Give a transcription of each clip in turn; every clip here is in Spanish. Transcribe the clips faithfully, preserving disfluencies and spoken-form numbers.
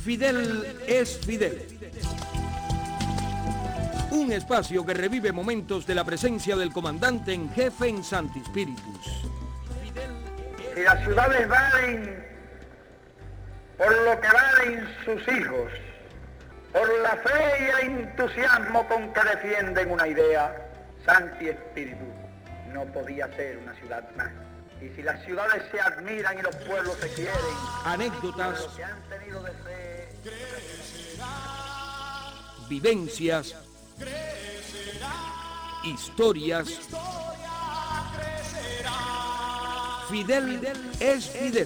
Fidel es Fidel. Un espacio que revive momentos de la presencia del comandante en jefe en Sancti Spíritus. Si las ciudades valen por lo que valen sus hijos, por la fe y el entusiasmo con que defienden una idea, Sancti Spíritus no podía ser una ciudad más. Y si las ciudades se admiran y los pueblos se quieren, anécdotas, lo que han tenido de fe, vivencias, historias. Fidel es Fidel.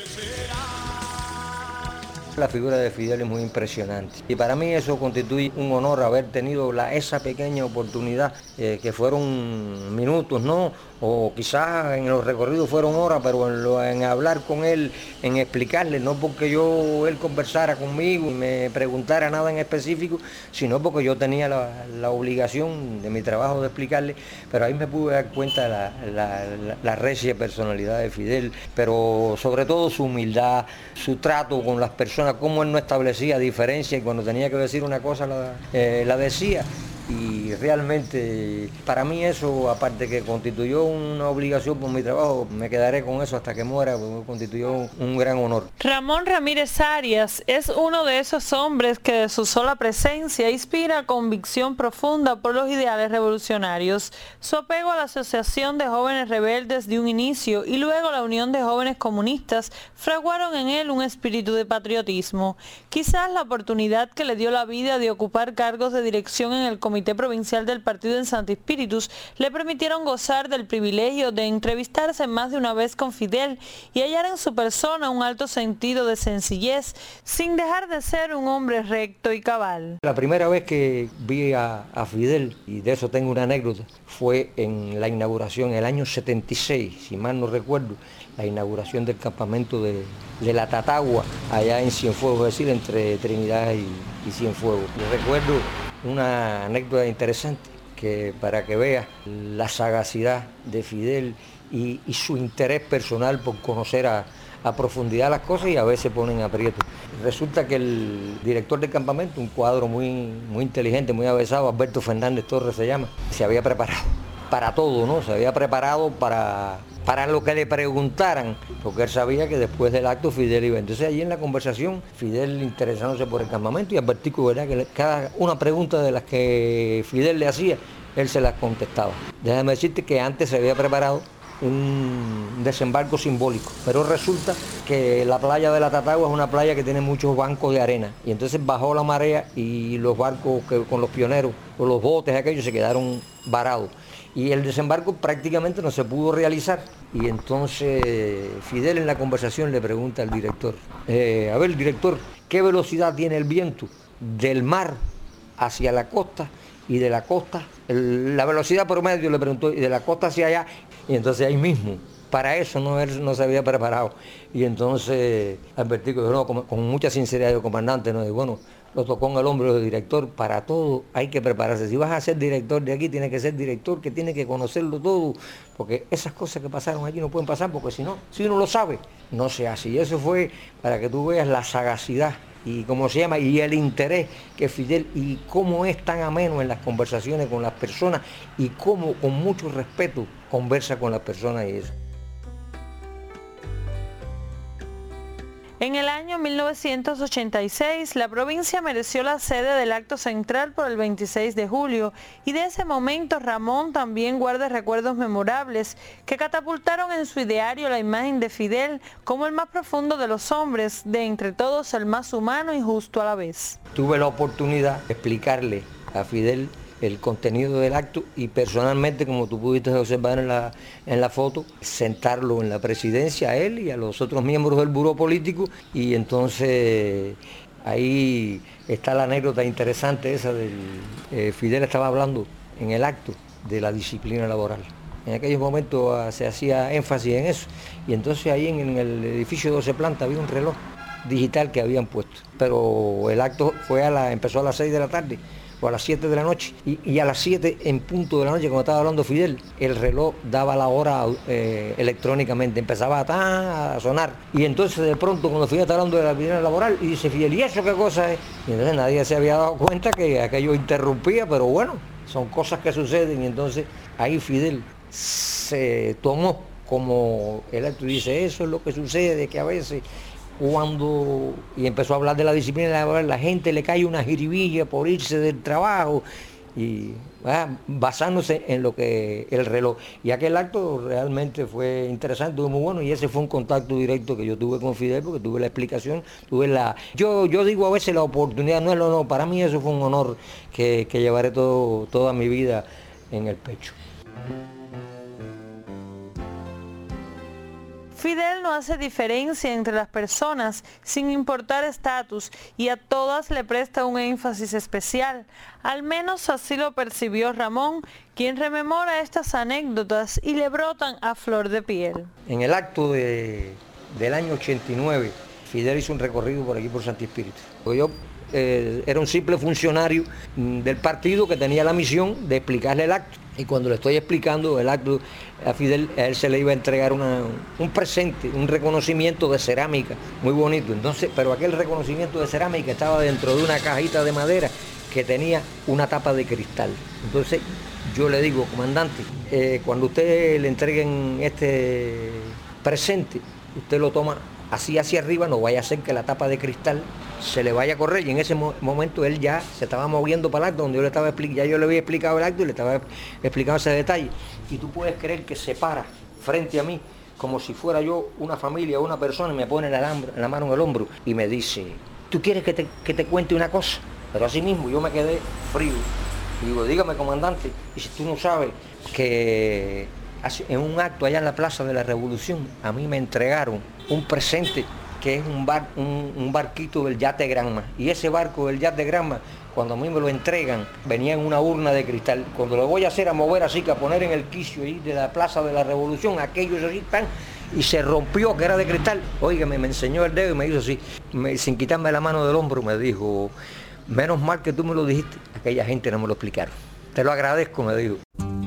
La figura de Fidel es muy impresionante y para mí eso constituye un honor haber tenido la, esa pequeña oportunidad, eh, que fueron minutos, ¿no? O quizás en los recorridos fueron horas, pero en, lo, en hablar con él, en explicarle, no porque yo él conversara conmigo y me preguntara nada en específico, sino porque yo tenía la, la obligación de mi trabajo de explicarle, pero ahí me pude dar cuenta de la, la, la, la recia personalidad de Fidel, pero sobre todo su humildad, su trato con las personas, cómo él no establecía diferencia y cuando tenía que decir una cosa la, eh, la decía. Y realmente para mí eso, aparte que constituyó una obligación por mi trabajo, me quedaré con eso hasta que muera, porque constituyó un, un gran honor. Ramón Ramírez Arias es uno de esos hombres que de su sola presencia inspira convicción profunda por los ideales revolucionarios. Su apego a la Asociación de Jóvenes Rebeldes de un inicio y luego la Unión de Jóvenes Comunistas fraguaron en él un espíritu de patriotismo. Quizás la oportunidad que le dio la vida de ocupar cargos de dirección en el Comité Provincial del Partido en Sancti Spíritus le permitieron gozar del privilegio de entrevistarse más de una vez con Fidel y hallar en su persona un alto sentido de sencillez, sin dejar de ser un hombre recto y cabal. La primera vez que vi a, a Fidel, y de eso tengo una anécdota, fue en la inauguración, el año setenta y seis, si mal no recuerdo, la inauguración del campamento de, de la Tatagua, allá en Cienfuegos, es decir, entre Trinidad y, y Cienfuegos. Yo recuerdo una anécdota interesante, que para que veas la sagacidad de Fidel y, y su interés personal por conocer a, a profundidad las cosas y a veces ponen aprietos. Resulta que el director del campamento, un cuadro muy, muy inteligente, muy avesado, Alberto Fernández Torres se llama, se había preparado para todo, ¿no? Se había preparado para, para lo que le preguntaran, porque él sabía que después del acto Fidel iba. Entonces allí en la conversación, Fidel interesándose por el campamento y Albertico, ¿verdad?, que cada una pregunta de las que Fidel le hacía, él se las contestaba. Déjame decirte que antes se había preparado un desembarco simbólico, pero resulta que la playa de la Tatagua es una playa que tiene muchos bancos de arena y entonces bajó la marea y los barcos que, con los pioneros, o los botes aquellos se quedaron varados y el desembarco prácticamente no se pudo realizar. Y entonces Fidel en la conversación le pregunta al director, eh, a ver, director, ¿qué velocidad tiene el viento del mar hacia la costa y de la costa, el, la velocidad promedio, le preguntó, y de la costa hacia allá? Y entonces ahí mismo, para eso no, él no se había preparado. Y entonces Albertico dijo, no, con, con mucha sinceridad, el comandante, no, y bueno, lo tocó en el hombro del director, para todo hay que prepararse. Si vas a ser director de aquí, tienes que ser director, que tiene que conocerlo todo, porque esas cosas que pasaron allí no pueden pasar, porque si no, si uno lo sabe, no se hace. Y eso fue para que tú veas la sagacidad y cómo se llama, y el interés que Fidel, y cómo es tan ameno en las conversaciones con las personas, y cómo con mucho respeto conversa con las personas y eso. En el año mil novecientos ochenta y seis, la provincia mereció la sede del acto central por el veintiséis de julio y de ese momento Ramón también guarda recuerdos memorables que catapultaron en su ideario la imagen de Fidel como el más profundo de los hombres, de entre todos el más humano y justo a la vez. Tuve la oportunidad de explicarle a Fidel el contenido del acto y personalmente, como tú pudiste observar en la, en la foto, sentarlo en la presidencia a él y a los otros miembros del buró político, y entonces ahí está la anécdota interesante esa del eh, Fidel estaba hablando en el acto de la disciplina laboral. En aquellos momentos uh, se hacía énfasis en eso, y entonces ahí en, en el edificio de doce plantas había un reloj digital que habían puesto, pero el acto fue a la, empezó a las seis de la tarde, o a las siete de la noche, y, y a las siete en punto de la noche, cuando estaba hablando Fidel, el reloj daba la hora eh, electrónicamente, empezaba a, tan, a sonar, y entonces de pronto cuando Fidel estaba hablando de la vida laboral, y dice Fidel, ¿y eso qué cosa es? Y entonces nadie se había dado cuenta que aquello interrumpía, pero bueno, son cosas que suceden, y entonces ahí Fidel se tomó como el acto y dice, eso es lo que sucede, que a veces cuando, y empezó a hablar de la disciplina laboral, la gente le cae una jiribilla por irse del trabajo, y ah, basándose en lo que el reloj. Y aquel acto realmente fue interesante, muy bueno, y ese fue un contacto directo que yo tuve con Fidel, porque tuve la explicación, tuve la... Yo, yo digo a veces la oportunidad, no es lo honor, para mí eso fue un honor que, que llevaré todo, toda mi vida en el pecho. Fidel no hace diferencia entre las personas sin importar estatus y a todas le presta un énfasis especial. Al menos así lo percibió Ramón, quien rememora estas anécdotas y le brotan a flor de piel. En el acto de, del año ochenta y nueve, Fidel hizo un recorrido por aquí por Santi Espíritu. Yo eh, era un simple funcionario del partido que tenía la misión de explicarle el acto. Y cuando le estoy explicando el acto a Fidel, a él se le iba a entregar una, un presente, un reconocimiento de cerámica, muy bonito. Entonces, pero aquel reconocimiento de cerámica estaba dentro de una cajita de madera que tenía una tapa de cristal. Entonces, yo le digo, comandante, eh, cuando usted le entreguen este presente, usted lo toma así hacia arriba, no vaya a ser que la tapa de cristal se le vaya a correr, y en ese mo momento él ya se estaba moviendo para el acto, donde yo le estaba ya yo le había explicado el acto y le estaba explicando ese detalle, y tú puedes creer que se para frente a mí como si fuera yo una familia o una persona, y me pone la, la mano en el hombro y me dice, ¿tú quieres que te, que te cuente una cosa? Pero así mismo yo me quedé frío y digo, dígame, comandante, y si tú no sabes que en un acto allá en la Plaza de la Revolución a mí me entregaron un presente que es un, bar, un, un barquito del yate Granma, y ese barco del yate Granma, cuando a mí me lo entregan, venía en una urna de cristal. Cuando lo voy a hacer a mover así, que a poner en el quicio ahí de la Plaza de la Revolución, aquellos así están, y se rompió, que era de cristal. Óigame, me enseñó el dedo y me hizo así, me, sin quitarme la mano del hombro, me dijo, menos mal que tú me lo dijiste, aquella gente no me lo explicaron. Te lo agradezco, me dijo.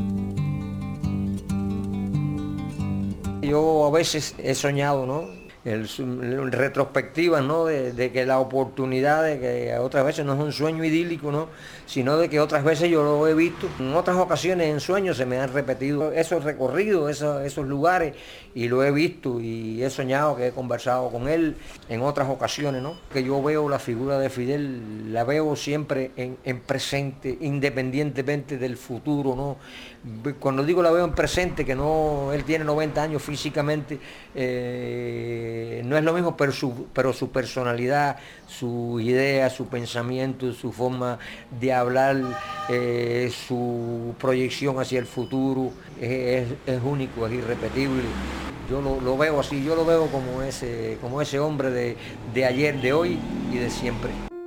Yo a veces he soñado, ¿no? El, el retrospectiva, ¿no? De, de que la oportunidad, de que otras veces no es un sueño idílico, ¿no? Sino de que otras veces yo lo he visto, en otras ocasiones en sueños se me han repetido esos recorridos, esos, esos lugares, y lo he visto y he soñado, que he conversado con él en otras ocasiones, ¿no? Que yo veo la figura de Fidel, la veo siempre en, en presente, independientemente del futuro, ¿no? Cuando digo la veo en presente, que no, él tiene noventa años físicamente, eh, no es lo mismo, pero su, pero su personalidad, su idea, su pensamiento, su forma de hablar, eh, su proyección hacia el futuro, es, es único, es irrepetible. Yo lo, lo veo así, yo lo veo como ese, como ese hombre de, de ayer, de hoy y de siempre.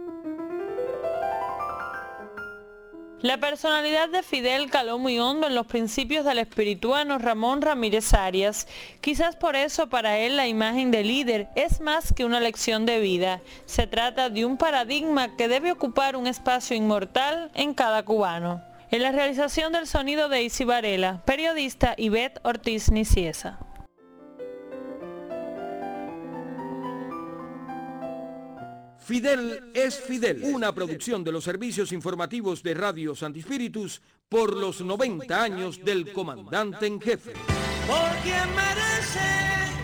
La personalidad de Fidel caló muy hondo en los principios del espirituano Ramón Ramírez Arias. Quizás por eso para él la imagen de líder es más que una lección de vida. Se trata de un paradigma que debe ocupar un espacio inmortal en cada cubano. En la realización del sonido de Isi Varela, periodista Ivette Ortiz Niciesa. Fidel es Fidel, una producción de los servicios informativos de Radio Santi Espíritus por los noventa años del comandante en jefe. Por quien merece